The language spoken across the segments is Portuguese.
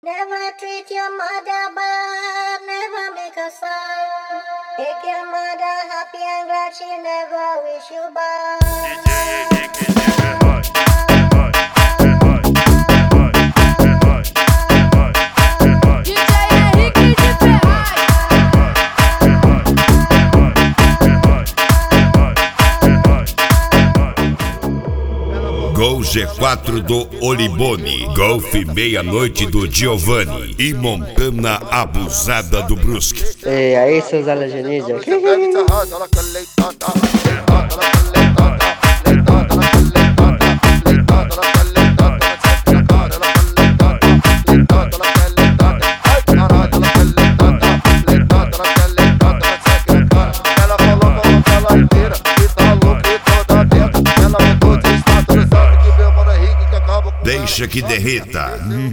Never treat your mother bad, never make her sad. Make your mother happy and glad, she never wish you bad. Gol G4 do Olibone, Golf Meia-Noite do Giovanni e Montana Abusada do Brusque. E aí, seus alienígenas? Deixa que derreta.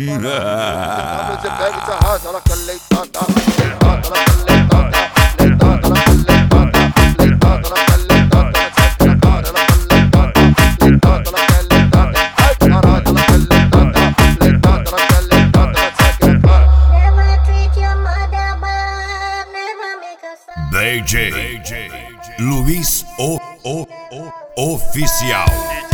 DJ Luiz Oficial.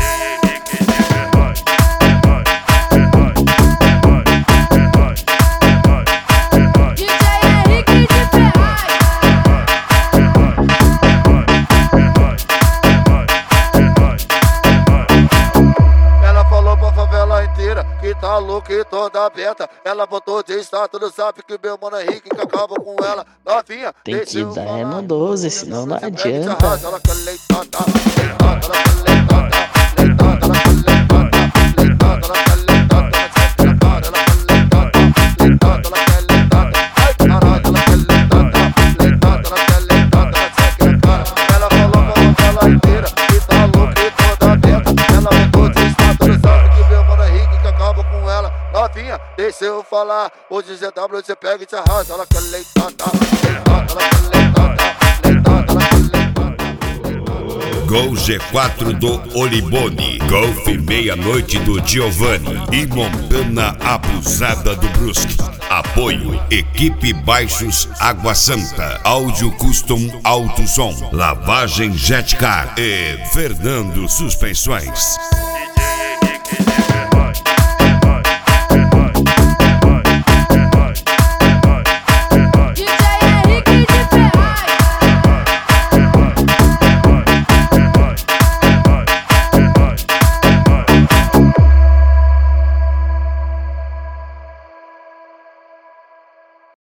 Que tá louca e toda aberta. Ela botou de status no zap que meu mano Henrique que acaba com ela. Novinha, tem que dar no 12, senão não adianta. Ela falou pra favela inteira que tá louca e toda aberta. Ela botou de status no zap que meu mano Henrique que acaba com ela. Novinha, deixa eu falar. Hoje GW você pega e te arrasa. Ela quer leitada, ela quer leitada. Gol G4 do Olibone, Golf Meia-Noite do Giovanni e Montana Abusada do Brusque. Apoio Equipe Baixos Água Santa, Áudio Custom Alto Som, Lavagem Jetcar e Fernando Suspensões.